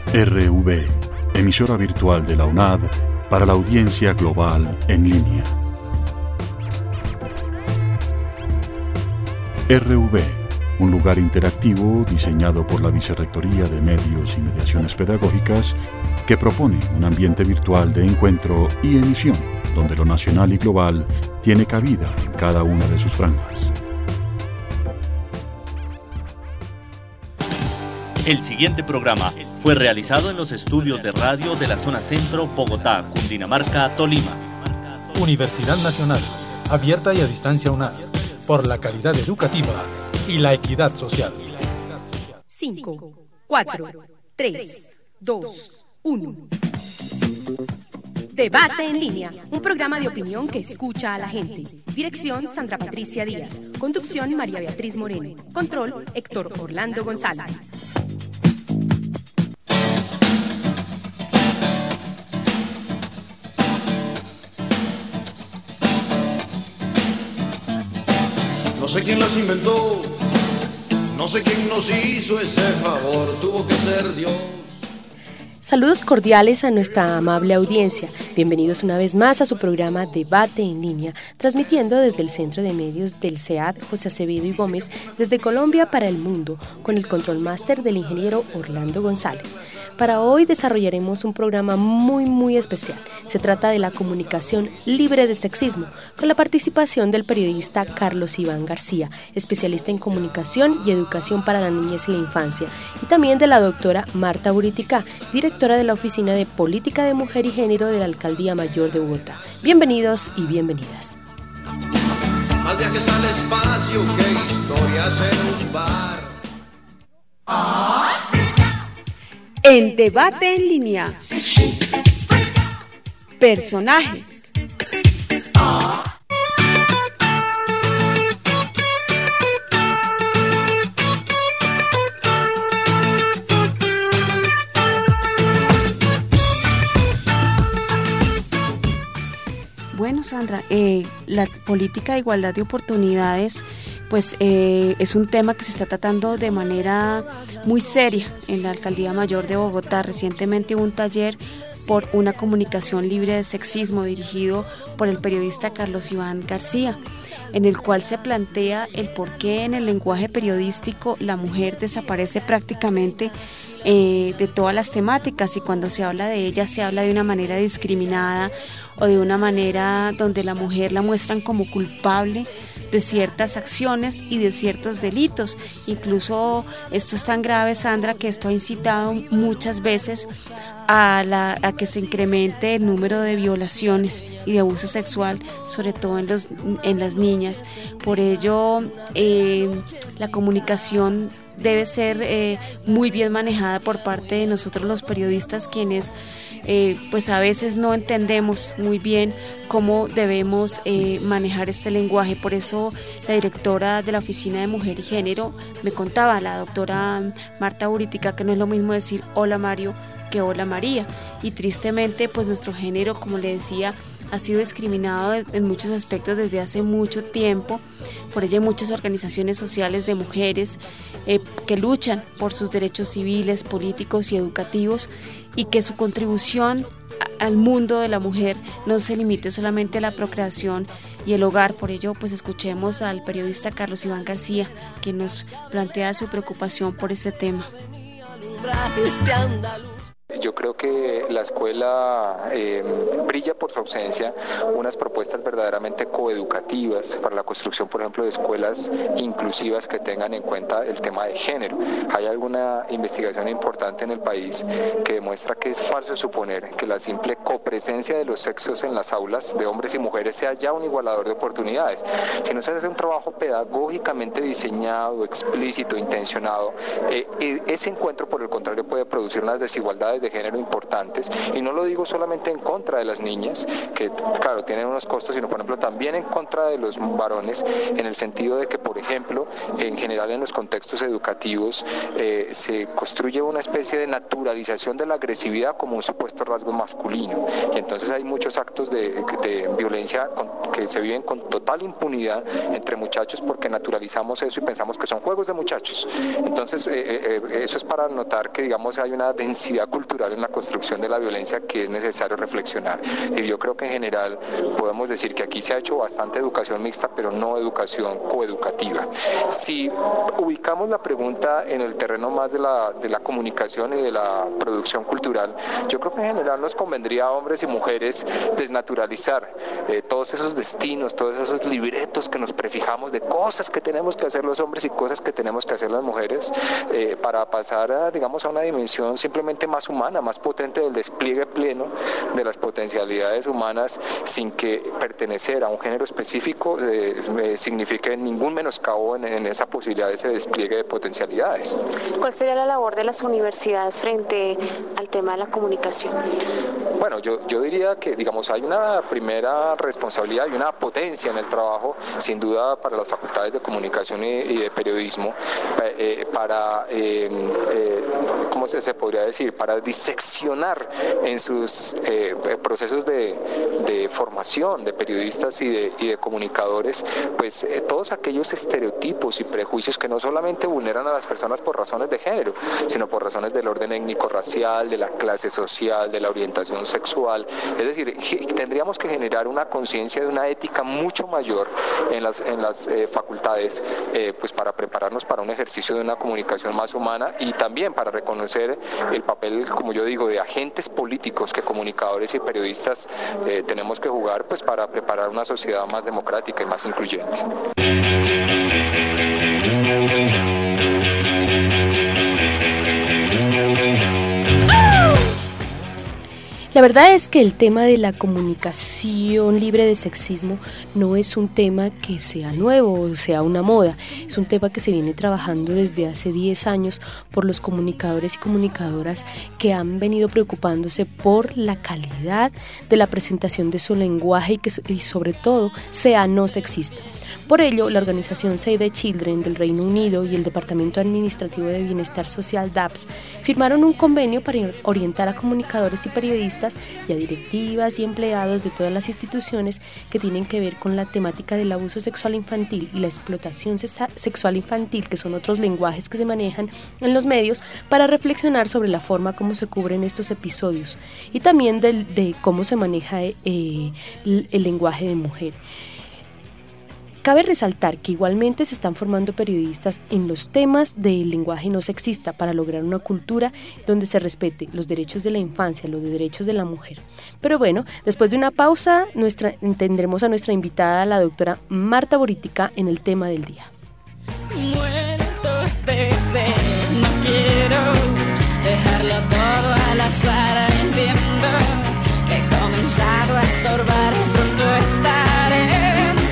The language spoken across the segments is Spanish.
RV, emisora virtual de la UNAD para la audiencia global en línea. RV, un lugar interactivo diseñado por la Vicerrectoría de Medios y Mediaciones Pedagógicas que propone un ambiente virtual de encuentro y emisión donde lo nacional y global tiene cabida en cada una de sus franjas. El siguiente programa fue realizado en los estudios de radio de la zona centro, Bogotá, Cundinamarca, Tolima. Universidad Nacional, abierta y a distancia UNAD, por la calidad educativa y la equidad social. 5, 4, 3, 2, 1. Debate en línea, un programa de opinión que escucha a la gente. Dirección Sandra Patricia Díaz. Conducción María Beatriz Moreno. Control Héctor Orlando González. No sé quién las inventó, no sé quién nos hizo ese favor, tuvo que ser Dios. Saludos cordiales a nuestra amable audiencia. Bienvenidos una vez más a su programa Debate en línea, transmitiendo desde el Centro de Medios del CEAD José Acevedo y Gómez, desde Colombia para el mundo, con el control máster del ingeniero Orlando González. Para hoy desarrollaremos un programa muy especial. Se trata de la comunicación libre de sexismo, con la participación del periodista Carlos Iván García, especialista en comunicación y educación para la niñez y la infancia, y también de la doctora Marta Buritica, directora de la Oficina de Política de Mujer y Género de la Alcaldía Mayor de Bogotá. Bienvenidos y bienvenidas. Más viajes al espacio que historias en un bar. En Debate en línea. Personajes. Bueno, Sandra, la política de igualdad de oportunidades pues es un tema que se está tratando de manera muy seria en la Alcaldía Mayor de Bogotá. Recientemente hubo un taller por una comunicación libre de sexismo dirigido por el periodista Carlos Iván García, en el cual se plantea el por qué en el lenguaje periodístico la mujer desaparece prácticamente de todas las temáticas, y cuando se habla de ella se habla de una manera discriminada o de una manera donde la mujer la muestran como culpable de ciertas acciones y de ciertos delitos. Incluso esto es tan grave, Sandra, que esto ha incitado muchas veces a que se incremente el número de violaciones y de abuso sexual, sobre todo en las niñas. Por ello, la comunicación debe ser muy bien manejada por parte de nosotros los periodistas, quienes pues a veces no entendemos muy bien cómo debemos manejar este lenguaje. Por eso la directora de la Oficina de Mujer y Género me contaba, la doctora Marta Buritica, que no es lo mismo decir hola Mario que hola María, y tristemente pues nuestro género, como le decía, ha sido discriminado en muchos aspectos desde hace mucho tiempo. Por ello hay muchas organizaciones sociales de mujeres que luchan por sus derechos civiles, políticos y educativos, y que su contribución al mundo de la mujer no se limite solamente a la procreación y el hogar. Por ello, pues escuchemos al periodista Carlos Iván García, quien nos plantea su preocupación por este tema. Yo creo que la escuela brilla por su ausencia unas propuestas verdaderamente coeducativas para la construcción, por ejemplo, de escuelas inclusivas que tengan en cuenta el tema de género. Hay alguna investigación importante en el país que demuestra que es falso suponer que la simple copresencia de los sexos en las aulas de hombres y mujeres sea ya un igualador de oportunidades. Si no se hace un trabajo pedagógicamente diseñado, explícito, intencionado, ese encuentro, por el contrario, puede producir unas desigualdades de género importantes, y no lo digo solamente en contra de las niñas, que claro, tienen unos costos, sino por ejemplo también en contra de los varones, en el sentido de que, por ejemplo, en general en los contextos educativos se construye una especie de naturalización de la agresividad como un supuesto rasgo masculino, y entonces hay muchos actos de violencia que se viven con total impunidad entre muchachos porque naturalizamos eso y pensamos que son juegos de muchachos. Entonces eso es para notar que, digamos, hay una densidad cultural en la construcción de la violencia que es necesario reflexionar, y yo creo que en general podemos decir que aquí se ha hecho bastante educación mixta, pero no educación coeducativa. Si ubicamos la pregunta en el terreno más de la comunicación y de la producción cultural, yo creo que en general nos convendría a hombres y mujeres desnaturalizar todos esos destinos, todos esos libretos que nos prefijamos de cosas que tenemos que hacer los hombres y cosas que tenemos que hacer las mujeres, para pasar a, digamos, a una dimensión simplemente más humana, más potente del despliegue pleno de las potencialidades humanas, sin que pertenecer a un género específico signifique ningún menoscabo en esa posibilidad de ese despliegue de potencialidades. ¿Cuál sería la labor de las universidades frente al tema de la comunicación? Bueno, yo diría que, digamos, hay una primera responsabilidad y una potencia en el trabajo, sin duda, para las facultades de comunicación y de periodismo, para, ¿cómo se podría decir?, para diseccionar en sus procesos de formación de periodistas y de comunicadores, pues todos aquellos estereotipos y prejuicios que no solamente vulneran a las personas por razones de género, sino por razones del orden étnico-racial, de la clase social, de la orientación sexual. Es decir, tendríamos que generar una conciencia de una ética mucho mayor en las facultades, pues para prepararnos para un ejercicio de una comunicación más humana, y también para reconocer el papel, como yo digo, de agentes políticos que comunicadores y periodistas tenemos que jugar, pues para preparar una sociedad más democrática y más incluyente. La verdad es que el tema de la comunicación libre de sexismo no es un tema que sea nuevo o sea una moda, es un tema que se viene trabajando desde hace 10 años por los comunicadores y comunicadoras que han venido preocupándose por la calidad de la presentación de su lenguaje y sobre todo sea no sexista. Por ello, la organización Save the Children del Reino Unido y el Departamento Administrativo de Bienestar Social DAPS firmaron un convenio para orientar a comunicadores y periodistas y a directivas y empleados de todas las instituciones que tienen que ver con la temática del abuso sexual infantil y la explotación sexual infantil, que son otros lenguajes que se manejan en los medios, para reflexionar sobre la forma como se cubren estos episodios y también de cómo se maneja el lenguaje de mujer. Cabe resaltar que igualmente se están formando periodistas en los temas del lenguaje no sexista para lograr una cultura donde se respete los derechos de la infancia, los derechos de la mujer. Pero bueno, después de una pausa tendremos a nuestra invitada, la doctora Marta Borítica, en el tema del día. Muertos de sed, no quiero dejarlo todo al azar, entiendo que he comenzado a estorbar, pronto estaré.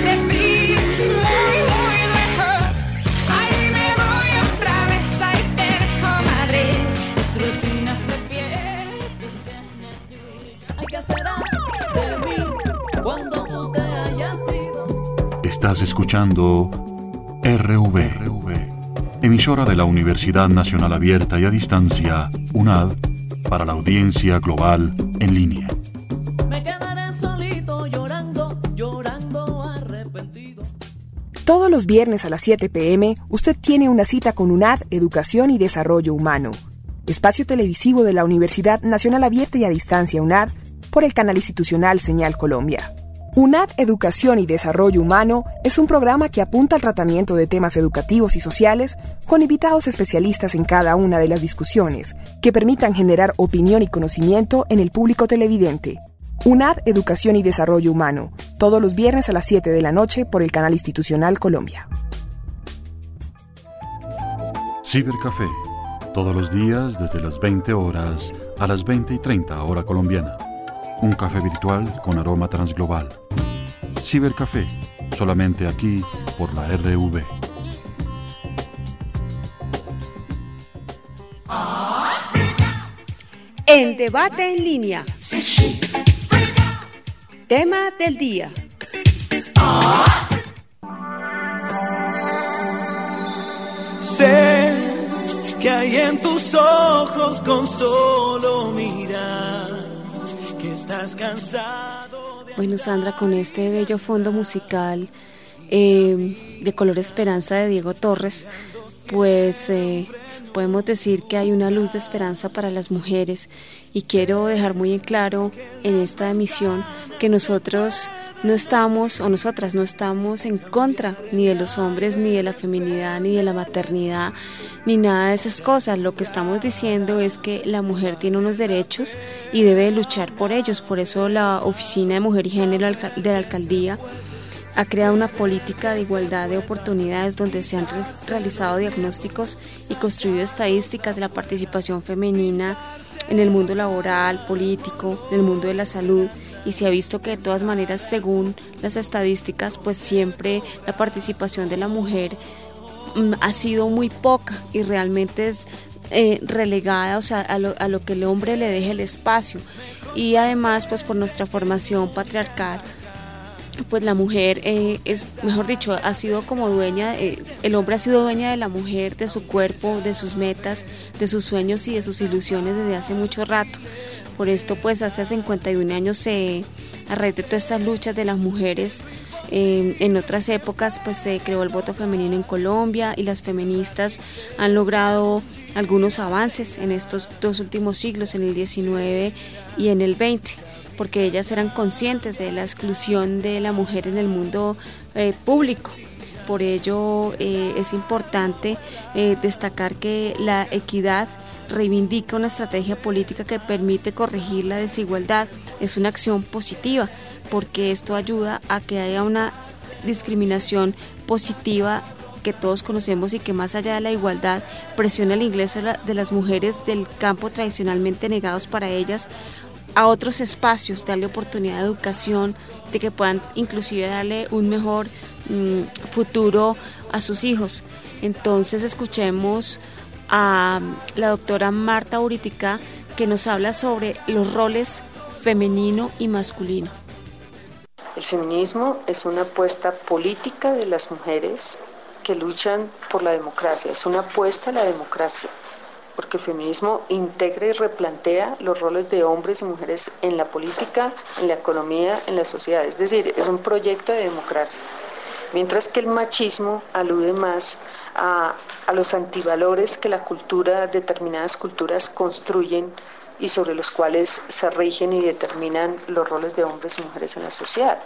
Estás escuchando RV, emisora de la Universidad Nacional Abierta y a Distancia, UNAD, para la audiencia global en línea. Me quedaré solito llorando, arrepentido. Todos los viernes a las 7 p.m. usted tiene una cita con UNAD Educación y Desarrollo Humano, espacio televisivo de la Universidad Nacional Abierta y a Distancia UNAD, por el canal institucional Señal Colombia. UNAD Educación y Desarrollo Humano es un programa que apunta al tratamiento de temas educativos y sociales con invitados especialistas en cada una de las discusiones que permitan generar opinión y conocimiento en el público televidente. UNAD Educación y Desarrollo Humano, todos los viernes a las 7 de la noche por el canal institucional Colombia. Cibercafé, todos los días desde las 20 horas a las 20:30 hora colombiana. Un café virtual con aroma transglobal. Cibercafé, solamente aquí por la RV. en Debate en Línea. Tema del día. Sé que hay en tus ojos con solo mirar que estás cansado de... Bueno, Sandra, con este bello fondo musical de Color Esperanza de Diego Torres, pues podemos decir que hay una luz de esperanza para las mujeres, y quiero dejar muy en claro en esta emisión que nosotros no estamos, o nosotras no estamos en contra ni de los hombres, ni de la feminidad, ni de la maternidad, ni nada de esas cosas. Lo que estamos diciendo es que la mujer tiene unos derechos y debe luchar por ellos. Por eso la Oficina de Mujer y Género de la Alcaldía ha creado una política de igualdad de oportunidades donde se han realizado diagnósticos y construido estadísticas de la participación femenina en el mundo laboral, político, en el mundo de la salud, y se ha visto que de todas maneras, según las estadísticas, pues siempre la participación de la mujer ha sido muy poca y realmente es relegada, o sea, a lo que el hombre le deje el espacio. Y además, pues por nuestra formación patriarcal, pues la mujer es, mejor dicho, ha sido como dueña, el hombre ha sido dueña de la mujer, de su cuerpo, de sus metas, de sus sueños y de sus ilusiones desde hace mucho rato. Por esto, pues hace 51 años, a raíz de todas estas luchas de las mujeres, en otras épocas, pues se creó el voto femenino en Colombia, y las feministas han logrado algunos avances en estos 2 últimos siglos, en el 19 y en el 20. Porque ellas eran conscientes de la exclusión de la mujer en el mundo público. Por ello es importante destacar que la equidad reivindica una estrategia política que permite corregir la desigualdad. Es una acción positiva, porque esto ayuda a que haya una discriminación positiva que todos conocemos, y que más allá de la igualdad presiona el ingreso de las mujeres del campo tradicionalmente negados para ellas a otros espacios, darle oportunidad de educación, de que puedan inclusive darle un mejor futuro a sus hijos. Entonces escuchemos a la doctora Marta Buritica, que nos habla sobre los roles femenino y masculino. El feminismo es una apuesta política de las mujeres que luchan por la democracia, es una apuesta a la democracia, porque el feminismo integra y replantea los roles de hombres y mujeres en la política, en la economía, en la sociedad, es decir, es un proyecto de democracia. Mientras que el machismo alude más a los antivalores que la cultura, determinadas culturas construyen y sobre los cuales se rigen y determinan los roles de hombres y mujeres en la sociedad.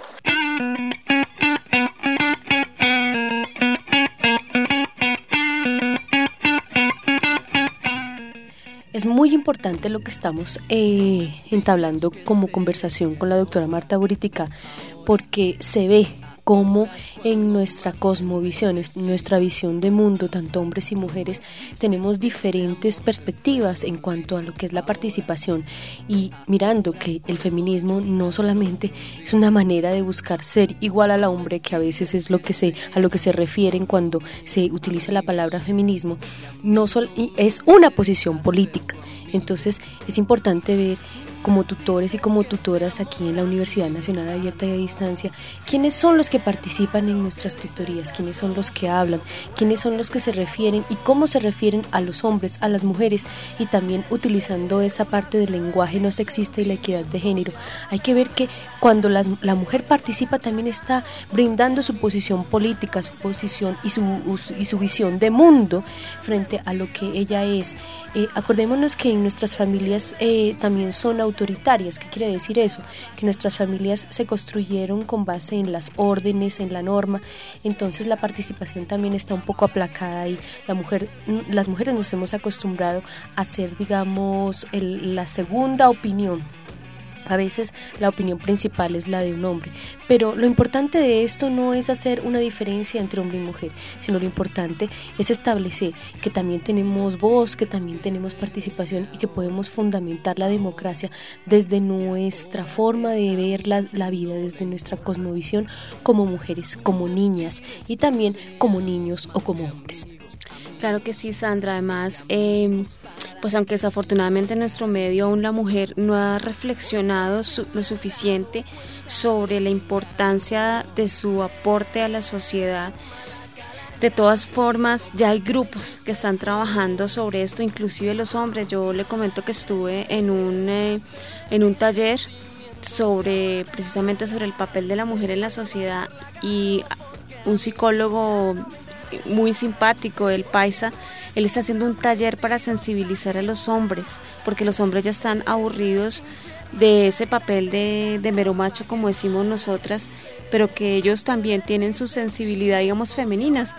Es muy importante lo que estamos entablando como conversación con la doctora Marta Buritica, porque se ve cómo en nuestra cosmovisión, en nuestra visión de mundo, tanto hombres y mujeres, tenemos diferentes perspectivas en cuanto a lo que es la participación, y mirando que el feminismo no solamente es una manera de buscar ser igual al hombre, que a veces es a lo que se refieren cuando se utiliza la palabra feminismo, es una posición política. Entonces es importante ver, como tutores y como tutoras aquí en la Universidad Nacional Abierta y a Distancia, quiénes son los que participan en nuestras tutorías, quiénes son los que hablan, quiénes son los que se refieren y cómo se refieren a los hombres, a las mujeres, y también utilizando esa parte del lenguaje no sexista y la equidad de género. Hay que ver que cuando la mujer participa, también está brindando su posición política, su posición y su visión de mundo frente a lo que ella es. Acordémonos que en nuestras familias también son autoritarias. ¿Qué quiere decir eso? Que nuestras familias se construyeron con base en las órdenes, en la norma. Entonces la participación también está un poco aplacada, y las mujeres nos hemos acostumbrado a ser, digamos, la segunda opinión. A veces la opinión principal es la de un hombre, pero lo importante de esto no es hacer una diferencia entre hombre y mujer, sino lo importante es establecer que también tenemos voz, que también tenemos participación y que podemos fundamentar la democracia desde nuestra forma de ver la vida, desde nuestra cosmovisión como mujeres, como niñas y también como niños o como hombres. Claro que sí, Sandra. Además, pues aunque desafortunadamente en nuestro medio aún la mujer no ha reflexionado lo suficiente sobre la importancia de su aporte a la sociedad, de todas formas ya hay grupos que están trabajando sobre esto, inclusive los hombres. Yo le comento que estuve en un taller precisamente sobre el papel de la mujer en la sociedad, y un psicólogo muy simpático, el paisa, él está haciendo un taller para sensibilizar a los hombres, porque los hombres ya están aburridos de ese papel de mero macho, como decimos nosotras, pero que ellos también tienen su sensibilidad, digamos, femeninas.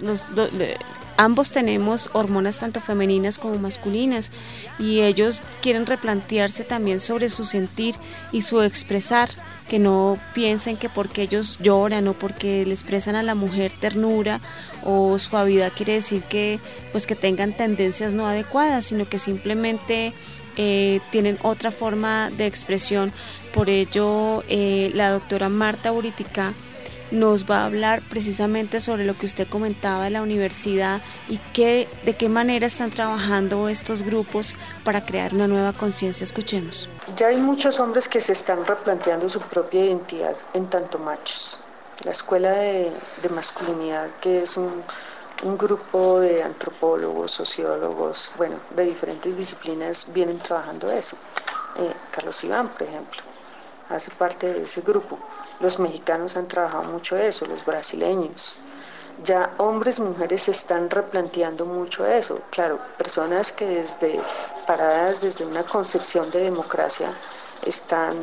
Ambos tenemos hormonas tanto femeninas como masculinas, y ellos quieren replantearse también sobre su sentir y su expresar, que no piensen que porque ellos lloran o porque le expresan a la mujer ternura o suavidad quiere decir que pues que tengan tendencias no adecuadas, sino que simplemente tienen otra forma de expresión. Por ello la doctora Marta Buritica nos va a hablar precisamente sobre lo que usted comentaba de la universidad y de qué manera están trabajando estos grupos para crear una nueva conciencia. Escuchemos. Ya hay muchos hombres que se están replanteando su propia identidad en tanto machos. La Escuela de Masculinidad, que es un grupo de antropólogos, sociólogos, bueno, de diferentes disciplinas, vienen trabajando eso. Carlos Iván, por ejemplo, hace parte de ese grupo. Los mexicanos han trabajado mucho eso, los brasileños. Ya hombres y mujeres se están replanteando mucho eso. Claro, personas que paradas desde una concepción de democracia están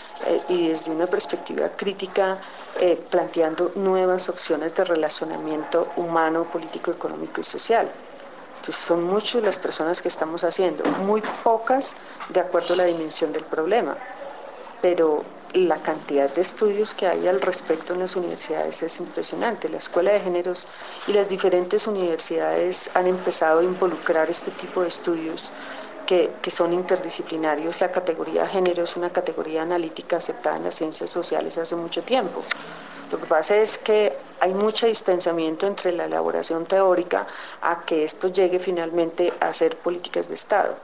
y desde una perspectiva crítica planteando nuevas opciones de relacionamiento humano, político, económico y social. Entonces son muchas las personas que estamos haciendo, muy pocas de acuerdo a la dimensión del problema, pero la cantidad de estudios que hay al respecto en las universidades es impresionante. La Escuela de Géneros y las diferentes universidades han empezado a involucrar este tipo de estudios que son interdisciplinarios. La categoría género es una categoría analítica aceptada en las ciencias sociales hace mucho tiempo. Lo que pasa es que hay mucho distanciamiento entre la elaboración teórica a que esto llegue finalmente a ser políticas de Estado.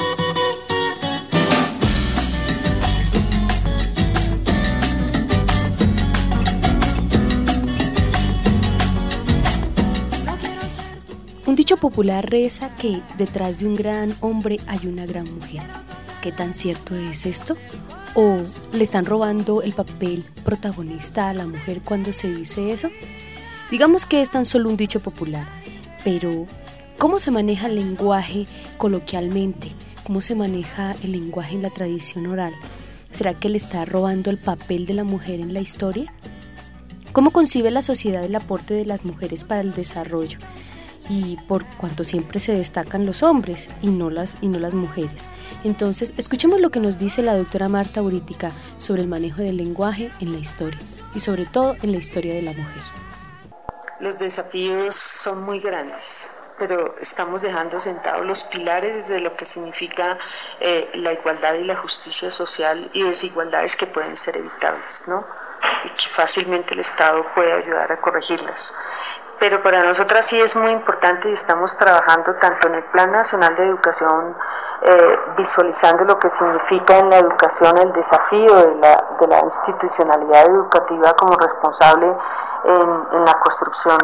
Un dicho popular reza que detrás de un gran hombre hay una gran mujer. ¿Qué tan cierto es esto? ¿O le están robando el papel protagonista a la mujer cuando se dice eso? Digamos que es tan solo un dicho popular, pero ¿cómo se maneja el lenguaje coloquialmente? ¿Cómo se maneja el lenguaje en la tradición oral? ¿Será que le está robando el papel de la mujer en la historia? ¿Cómo concibe la sociedad el aporte de las mujeres para el desarrollo? Y por cuanto siempre se destacan los hombres y no las mujeres. Entonces, escuchemos lo que nos dice la doctora Marta Buritica sobre el manejo del lenguaje en la historia y sobre todo en la historia de la mujer. Los desafíos son muy grandes, pero estamos dejando sentados los pilares de lo que significa la igualdad y la justicia social y desigualdades que pueden ser evitables, ¿no? Y que fácilmente el Estado puede ayudar a corregirlas. Pero para nosotras sí es muy importante y estamos trabajando tanto en el Plan Nacional de Educación, visualizando lo que significa en la educación el desafío de la institucionalidad educativa como responsable en la construcción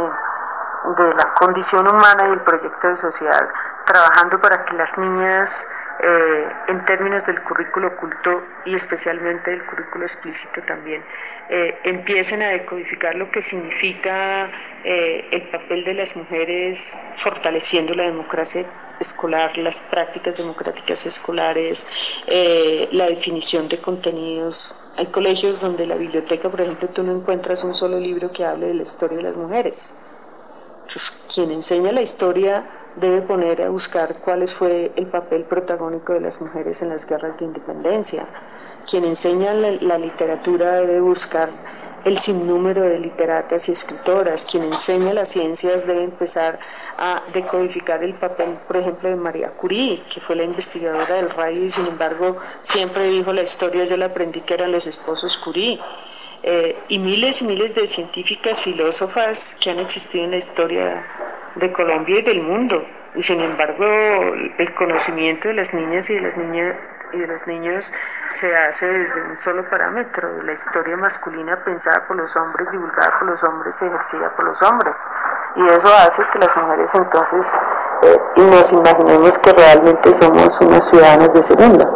de la condición humana y el proyecto de sociedad, trabajando para que las niñas, en términos del currículo oculto y especialmente del currículo explícito también, empiecen a decodificar lo que significa el papel de las mujeres fortaleciendo la democracia escolar, las prácticas democráticas escolares, la definición de contenidos. Hay colegios donde en la biblioteca, por ejemplo, tú no encuentras un solo libro que hable de la historia de las mujeres. Entonces, quien enseña la historia debe poner a buscar cuál fue el papel protagónico de las mujeres en las guerras de independencia. Quien enseña la literatura debe buscar el sinnúmero de literatas y escritoras. Quien enseña las ciencias debe empezar a decodificar el papel, por ejemplo, de María Curie, que fue la investigadora del radio y sin embargo siempre dijo la historia, yo la aprendí que eran los esposos Curie. Y miles de científicas, filósofas que han existido en la historia de Colombia y del mundo. Y sin embargo, el conocimiento de las niñas y de los niños se hace desde un solo parámetro, la historia masculina pensada por los hombres, divulgada por los hombres, ejercida por los hombres. Y eso hace que las mujeres entonces nos imaginemos que realmente somos unas ciudadanas de segunda.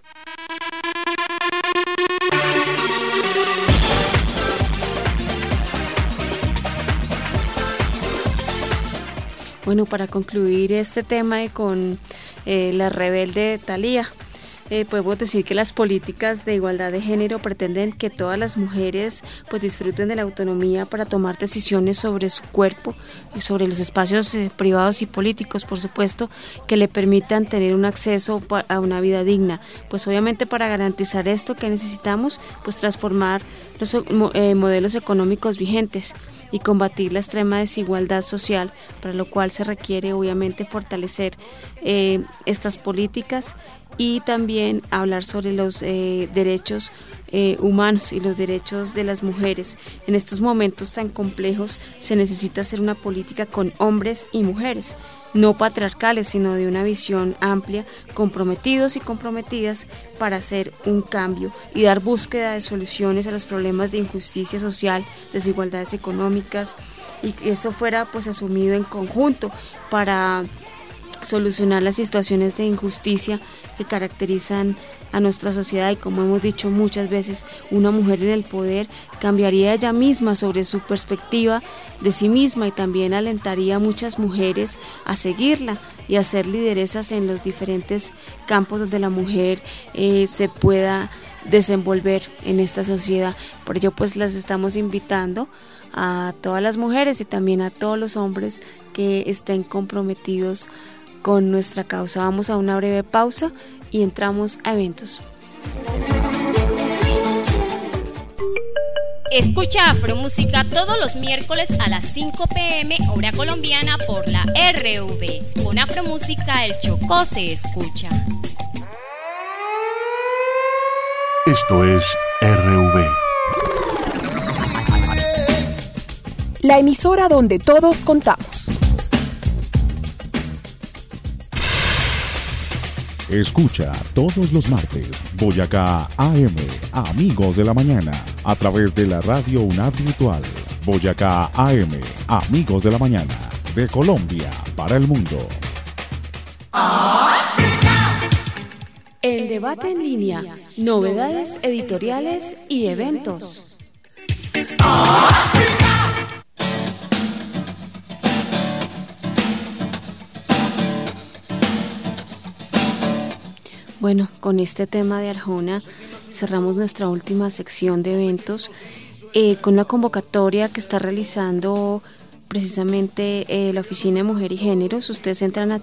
Bueno, para concluir este tema con la rebelde Thalía, podemos decir que las políticas de igualdad de género pretenden que todas las mujeres pues disfruten de la autonomía para tomar decisiones sobre su cuerpo y sobre los espacios privados y políticos, por supuesto, que le permitan tener un acceso a una vida digna. Pues obviamente para garantizar esto, ¿qué necesitamos? Pues transformar los modelos económicos vigentes y combatir la extrema desigualdad social, para lo cual se requiere obviamente fortalecer estas políticas y también hablar sobre los derechos humanos y los derechos de las mujeres. En estos momentos tan complejos se necesita hacer una política con hombres y mujeres, no patriarcales, sino de una visión amplia, comprometidos y comprometidas para hacer un cambio y dar búsqueda de soluciones a los problemas de injusticia social, desigualdades económicas, y que esto fuera pues asumido en conjunto para solucionar las situaciones de injusticia que caracterizan a nuestra sociedad. Y como hemos dicho muchas veces, una mujer en el poder cambiaría ella misma sobre su perspectiva de sí misma y también alentaría a muchas mujeres a seguirla y a ser lideresas en los diferentes campos donde la mujer se pueda desenvolver en esta sociedad. Por ello pues las estamos invitando a todas las mujeres y también a todos los hombres que estén comprometidos con nuestra causa. Vamos a una breve pausa y entramos a eventos. Escucha Afromúsica todos los miércoles a las 5 p.m. hora colombiana por la RV. Con Afromúsica el Chocó se escucha. Esto es RV. La emisora donde todos contamos. Escucha todos los martes Boyacá AM, Amigos de la Mañana, a través de la radio UNAD Virtual. Boyacá AM, Amigos de la Mañana, de Colombia para el mundo. El debate en línea, novedades editoriales y eventos. Bueno, con este tema de Arjona cerramos nuestra última sección de eventos con la convocatoria que está realizando precisamente la Oficina de Mujer y Géneros. Ustedes entran a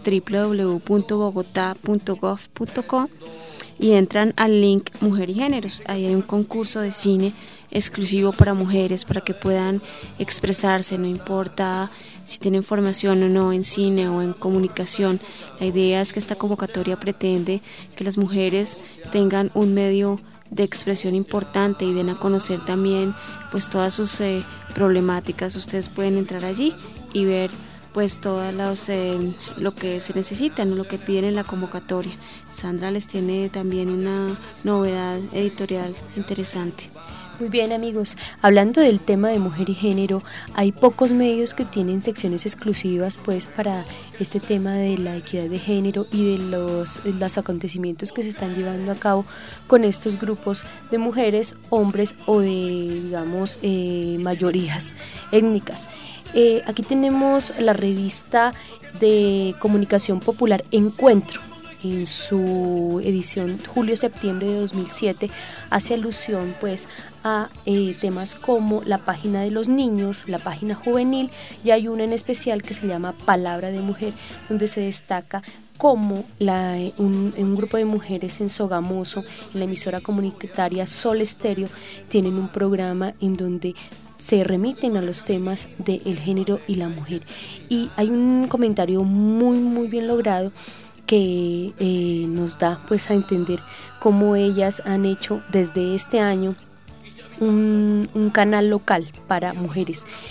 www.bogotá.gov.co y entran al link Mujer y Géneros. Ahí hay un concurso de cine exclusivo para mujeres para que puedan expresarse, no importa si tienen formación o no en cine o en comunicación. La idea es que esta convocatoria pretende que las mujeres tengan un medio de expresión importante y den a conocer también pues todas sus problemáticas. Ustedes pueden entrar allí y ver pues todas lo que se necesita, ¿no? Lo que piden en la convocatoria. Sandra les tiene también una novedad editorial interesante. Muy bien, amigos, hablando del tema de mujer y género, hay pocos medios que tienen secciones exclusivas pues para este tema de la equidad de género y de los acontecimientos que se están llevando a cabo con estos grupos de mujeres, hombres o de, digamos, mayorías étnicas. Aquí tenemos la revista de comunicación popular Encuentro. En su edición julio-septiembre de 2007 hace alusión pues a temas como la página de los niños, la página juvenil, y hay una en especial que se llama Palabra de Mujer, donde se destaca cómo un grupo de mujeres en Sogamoso, en la emisora comunitaria Sol Estéreo, tienen un programa en donde se remiten a los temas del género y la mujer. Y hay un comentario muy muy bien logrado que nos da pues a entender cómo ellas han hecho desde este año un canal local para mujeres.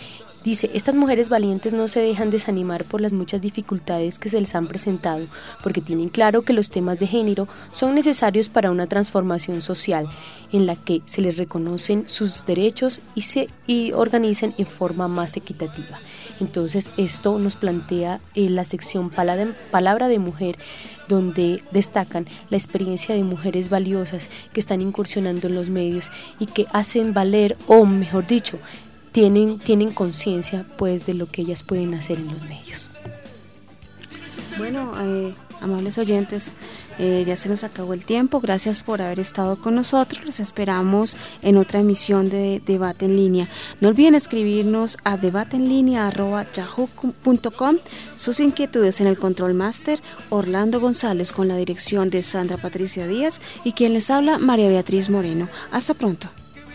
Dice, estas mujeres valientes no se dejan desanimar por las muchas dificultades que se les han presentado, porque tienen claro que los temas de género son necesarios para una transformación social en la que se les reconocen sus derechos y organicen en forma más equitativa. Entonces esto nos plantea en la sección Palabra de Mujer, donde destacan la experiencia de mujeres valiosas que están incursionando en los medios y que hacen valer, o mejor dicho, tienen conciencia pues de lo que ellas pueden hacer en los medios. Bueno, amables oyentes, ya se nos acabó el tiempo. Gracias por haber estado con nosotros. Los esperamos en otra emisión de Debate en Línea. No olviden escribirnos a debateenlinea@yahoo.com sus inquietudes. En el Control Master, Orlando González, con la dirección de Sandra Patricia Díaz, y quien les habla, María Beatriz Moreno. Hasta pronto.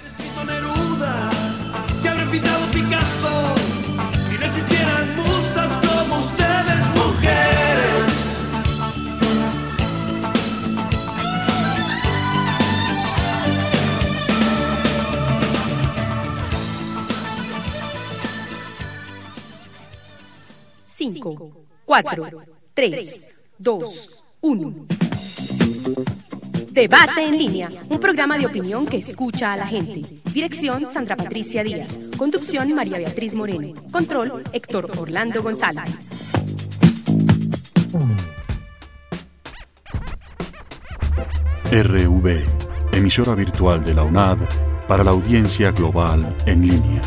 Picasso, si no existieran musas como ustedes, mujeres. Cinco, 4, 3, 2, 1. Debate en Línea, un programa de opinión que escucha a la gente. Dirección Sandra Patricia Díaz. Conducción María Beatriz Moreno. Control Héctor Orlando González. RV, emisora virtual de la UNAD para la audiencia global en línea.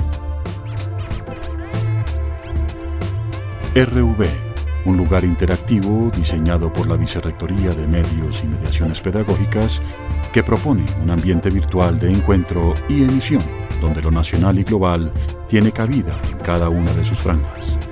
RV, un lugar interactivo diseñado por la Vicerrectoría de Medios y Mediaciones Pedagógicas que propone un ambiente virtual de encuentro y emisión donde lo nacional y global tiene cabida en cada una de sus franjas.